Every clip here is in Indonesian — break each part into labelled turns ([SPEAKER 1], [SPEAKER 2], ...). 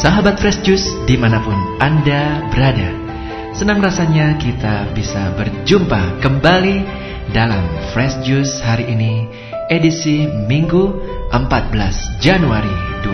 [SPEAKER 1] Sahabat Fresh Juice dimanapun Anda berada, senang rasanya kita bisa berjumpa kembali dalam Fresh Juice hari ini, edisi Minggu 14 Januari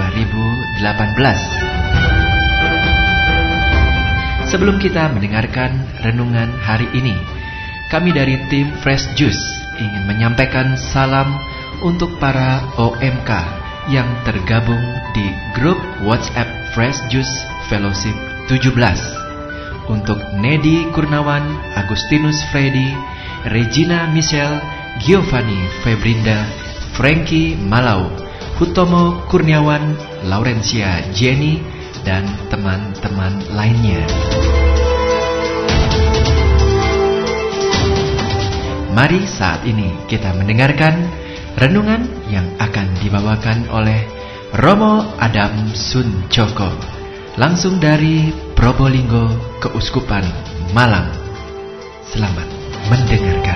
[SPEAKER 1] 2018. Sebelum kita mendengarkan renungan hari ini, kami dari tim Fresh Juice ingin menyampaikan salam untuk para OMK yang tergabung di grup WhatsApp Fresh Juice Fellowship 17. Untuk Nedi Kurnawan, Agustinus Freddy, Regina Michelle, Giovanni Febrinda, Frankie Malau, Hutomo Kurniawan, Laurencia Jenny, dan teman-teman lainnya. Mari saat ini kita mendengarkan renungan yang akan dibawakan oleh Romo Adam Suncoko, langsung dari Probolinggo, Keuskupan Malang. Selamat mendengarkan.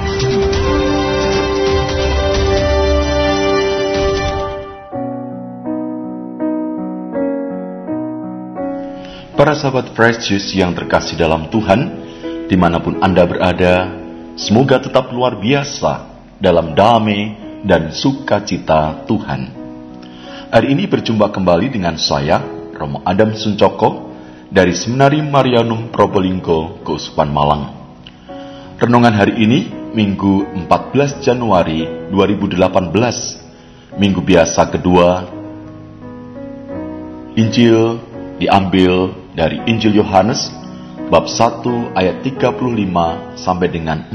[SPEAKER 2] Para sahabat Fresh Juice yang terkasih dalam Tuhan, dimanapun Anda berada, semoga tetap luar biasa dalam damai dan sukacita Tuhan. Hari ini berjumpa kembali dengan saya, Romo Adam Suncoko, dari Seminari Marianum Probolinggo, Keuskupan Malang. Renungan hari ini, Minggu 14 Januari 2018, Minggu biasa kedua. Injil diambil dari Injil Yohanes, bab 1 ayat 35 sampai dengan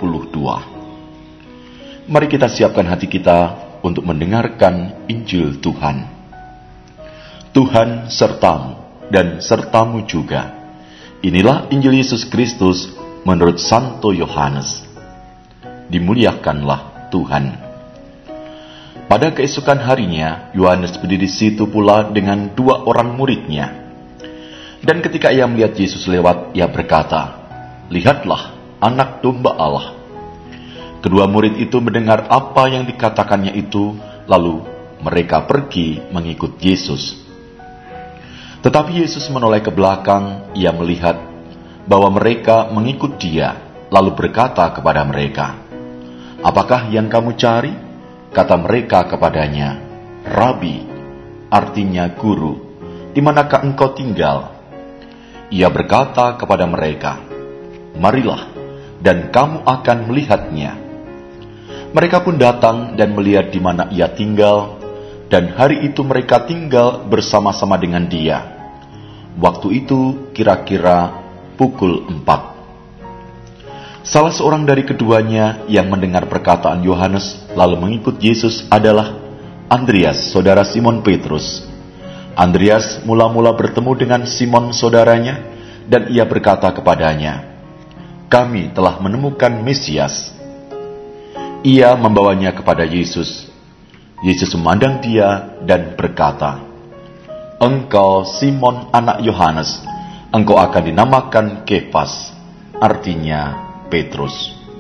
[SPEAKER 2] 42. Mari kita siapkan hati kita untuk mendengarkan Injil Tuhan. Tuhan sertamu dan sertamu juga. Inilah Injil Yesus Kristus menurut Santo Yohanes. Dimuliakanlah Tuhan. Pada keesokan harinya, Yohanes berdiri di situ pula dengan 2 orang muridnya. Dan ketika ia melihat Yesus lewat, ia berkata, "Lihatlah, anak domba Allah." Kedua murid itu mendengar apa yang dikatakannya itu, lalu mereka pergi mengikut Yesus. Tetapi Yesus menoleh ke belakang, ia melihat bahwa mereka mengikut dia, lalu berkata kepada mereka, "Apakah yang kamu cari?" Kata mereka kepadanya, "Rabi," artinya guru, "di manakah engkau tinggal?" Ia berkata kepada mereka, "Marilah, dan kamu akan melihatnya." Mereka pun datang dan melihat di mana ia tinggal, dan hari itu mereka tinggal bersama-sama dengan dia. Waktu itu kira-kira pukul 4. Salah seorang dari keduanya yang mendengar perkataan Yohanes lalu mengikut Yesus adalah Andreas, saudara Simon Petrus. Andreas mula-mula bertemu dengan Simon saudaranya, dan ia berkata kepadanya, "Kami telah menemukan Mesias." Ia membawanya kepada Yesus. Yesus memandang dia dan berkata, "Engkau Simon anak Yohanes, engkau akan dinamakan Kefas," artinya Petrus.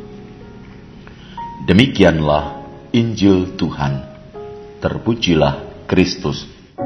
[SPEAKER 2] Demikianlah Injil Tuhan. Terpujilah Kristus.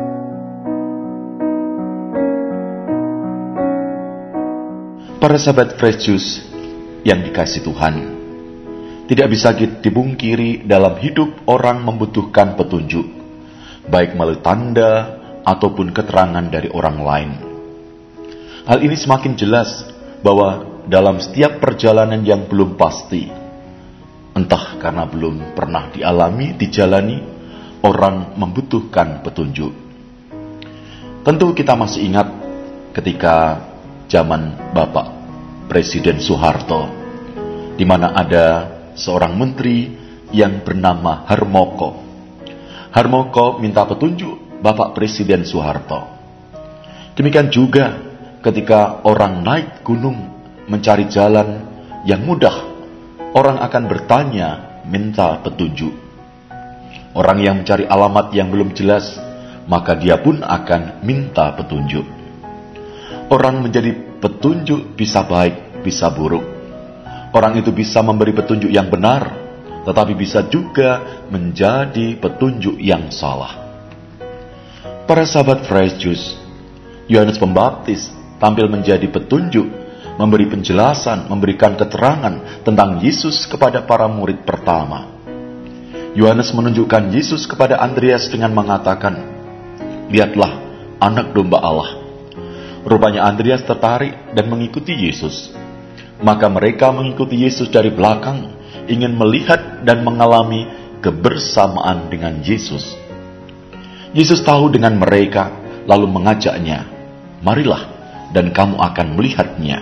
[SPEAKER 2] Para sahabat Fresh Juice yang dikasihi Tuhan, tidak bisa dipungkiri dalam hidup orang membutuhkan petunjuk, baik melalui tanda ataupun keterangan dari orang lain. Hal ini semakin jelas bahwa dalam setiap perjalanan yang belum pasti, entah karena belum pernah dijalani, orang membutuhkan petunjuk. Tentu kita masih ingat ketika zaman Bapak Presiden Soeharto, di mana ada seorang menteri yang bernama Harmoko. Harmoko minta petunjuk Bapak Presiden Soeharto. Demikian juga ketika orang naik gunung mencari jalan yang mudah, orang akan bertanya, minta petunjuk. Orang yang mencari alamat yang belum jelas, maka dia pun akan minta petunjuk. Orang menjadi petunjuk bisa baik, bisa buruk. Orang itu bisa memberi petunjuk yang benar, tetapi bisa juga menjadi petunjuk yang salah. Para sahabat Fresh Juice, Yohanes Pembaptis tampil menjadi petunjuk, memberi penjelasan, memberikan keterangan tentang Yesus kepada para murid pertama. Yohanes menunjukkan Yesus kepada Andreas dengan mengatakan, "Lihatlah, anak domba Allah." Rupanya Andreas tertarik dan mengikuti Yesus. Maka mereka mengikuti Yesus dari belakang, ingin melihat dan mengalami kebersamaan dengan Yesus. Yesus tahu dengan mereka, lalu mengajaknya, "Marilah, dan kamu akan melihatnya."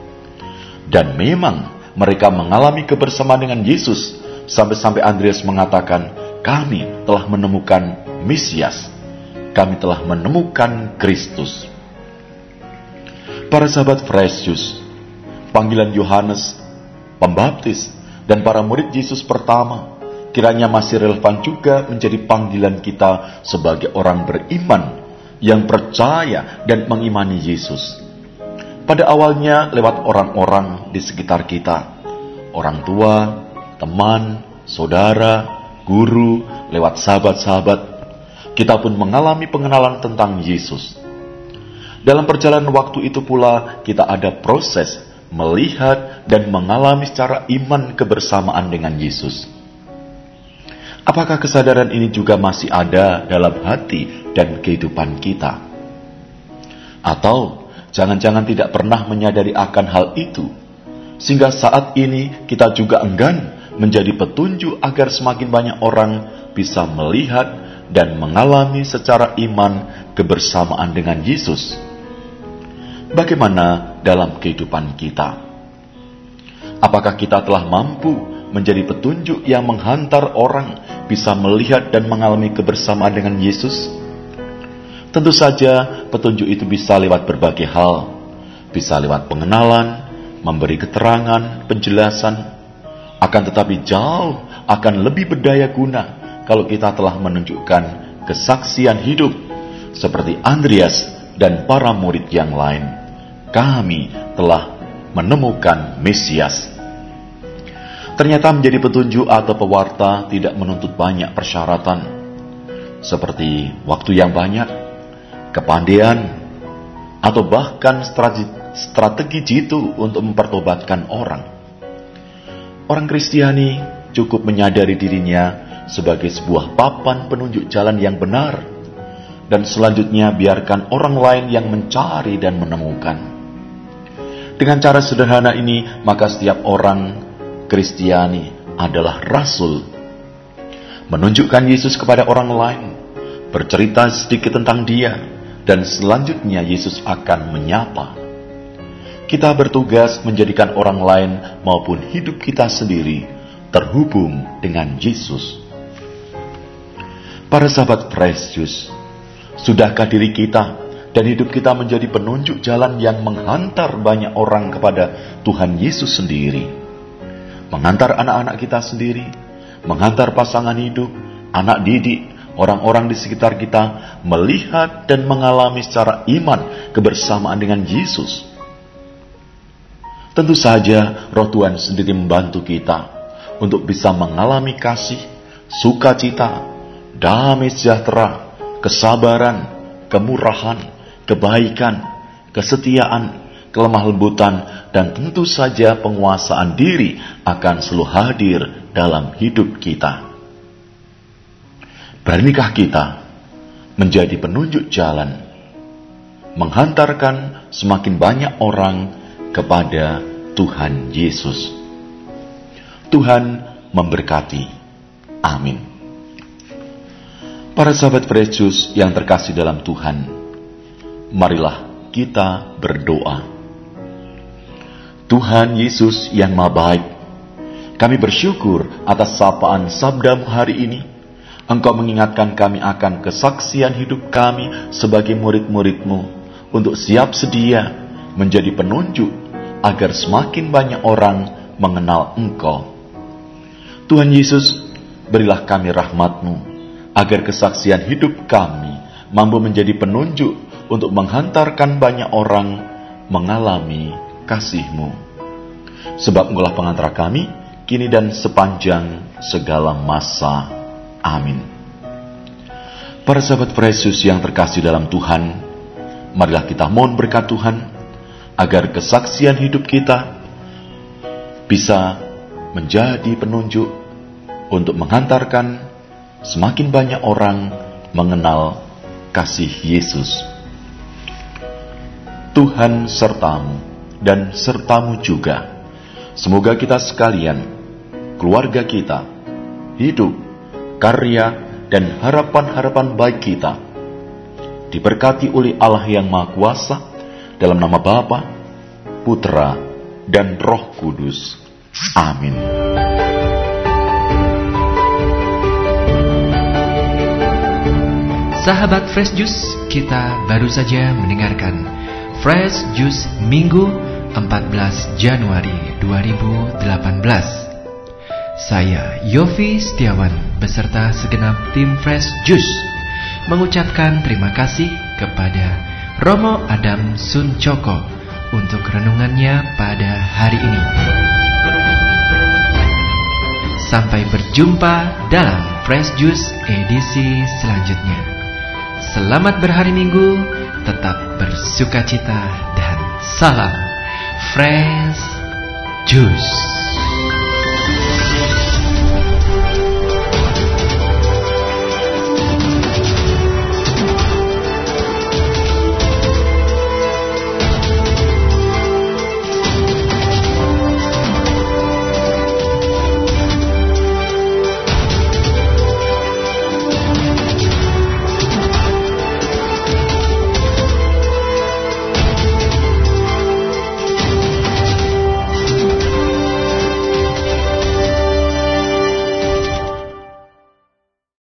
[SPEAKER 2] Dan memang mereka mengalami kebersamaan dengan Yesus, sampai-sampai Andreas mengatakan, "Kami telah menemukan Mesias, kami telah menemukan Kristus." Para sahabat Fresh Juice, panggilan Yohanes Pembaptis dan para murid Yesus pertama kiranya masih relevan juga menjadi panggilan kita sebagai orang beriman yang percaya dan mengimani Yesus. Pada awalnya lewat orang-orang di sekitar kita, orang tua, teman, saudara, guru, lewat sahabat-sahabat, kita pun mengalami pengenalan tentang Yesus. Dalam perjalanan waktu itu pula kita ada proses melihat dan mengalami secara iman kebersamaan dengan Yesus. Apakah kesadaran ini juga masih ada dalam hati dan kehidupan kita? Atau jangan-jangan tidak pernah menyadari akan hal itu, sehingga saat ini kita juga enggan menjadi petunjuk agar semakin banyak orang bisa melihat dan mengalami secara iman kebersamaan dengan Yesus? Bagaimana dalam kehidupan kita? Apakah kita telah mampu menjadi petunjuk yang menghantar orang bisa melihat dan mengalami kebersamaan dengan Yesus? Tentu saja petunjuk itu bisa lewat berbagai hal. Bisa lewat pengenalan, memberi keterangan, penjelasan. Akan tetapi jauh akan lebih berdaya guna kalau kita telah menunjukkan kesaksian hidup seperti Andreas dan para murid yang lain. Kami telah menemukan Mesias. Ternyata menjadi petunjuk atau pewarta tidak menuntut banyak persyaratan, seperti waktu yang banyak, kepandaian, atau bahkan strategi jitu untuk mempertobatkan orang. Orang Kristiani cukup menyadari dirinya sebagai sebuah papan penunjuk jalan yang benar, dan selanjutnya biarkan orang lain yang mencari dan menemukan. Dengan cara sederhana ini, maka setiap orang Kristiani adalah rasul. Menunjukkan Yesus kepada orang lain, bercerita sedikit tentang Dia, dan selanjutnya Yesus akan menyapa. Kita bertugas menjadikan orang lain maupun hidup kita sendiri terhubung dengan Yesus. Para sahabat Fresh Juice, sudahkah diri kita dan hidup kita menjadi penunjuk jalan yang menghantar banyak orang kepada Tuhan Yesus sendiri? Menghantar anak-anak kita sendiri, menghantar pasangan hidup, anak didik, orang-orang di sekitar kita, melihat dan mengalami secara iman kebersamaan dengan Yesus. Tentu saja Roh Tuhan sendiri membantu kita untuk bisa mengalami kasih, sukacita, damai sejahtera, kesabaran, kemurahan, kebaikan, kesetiaan, kelemah lembutan, dan tentu saja penguasaan diri akan selalu hadir dalam hidup kita. Beranikah kita menjadi penunjuk jalan, menghantarkan semakin banyak orang kepada Tuhan Yesus? Tuhan memberkati. Amin. Para sahabat Fresh Juice yang terkasih dalam Tuhan, marilah kita berdoa. Tuhan Yesus yang Maha Baik, kami bersyukur atas sapaan sabda-Mu hari ini. Engkau mengingatkan kami akan kesaksian hidup kami sebagai murid-murid-Mu untuk siap sedia menjadi penunjuk agar semakin banyak orang mengenal Engkau. Tuhan Yesus, berilah kami rahmat-Mu agar kesaksian hidup kami mampu menjadi penunjuk untuk menghantarkan banyak orang mengalami kasih-Mu. Sebab Engkaulah pengantar kami, kini dan sepanjang segala masa. Amin. Para sahabat Fresh Juice yang terkasih dalam Tuhan, marilah kita mohon berkat Tuhan, agar kesaksian hidup kita bisa menjadi penunjuk untuk menghantarkan semakin banyak orang mengenal kasih Yesus. Tuhan sertamu dan sertamu juga. Semoga kita sekalian, keluarga kita, hidup, karya, dan harapan-harapan baik kita diberkati oleh Allah yang Maha Kuasa, dalam nama Bapa, Putra, dan Roh Kudus. Amin.
[SPEAKER 1] Sahabat Fresh Juice, kita baru saja mendengarkan Fresh Juice Minggu 14 Januari 2018. Saya Yofi Setiawan beserta segenap tim Fresh Juice mengucapkan terima kasih kepada Romo Adam Suncoko untuk renungannya pada hari ini. Sampai berjumpa dalam Fresh Juice edisi selanjutnya. Selamat berhari Minggu, tetap bersukacita, dan salam Fresh Juice.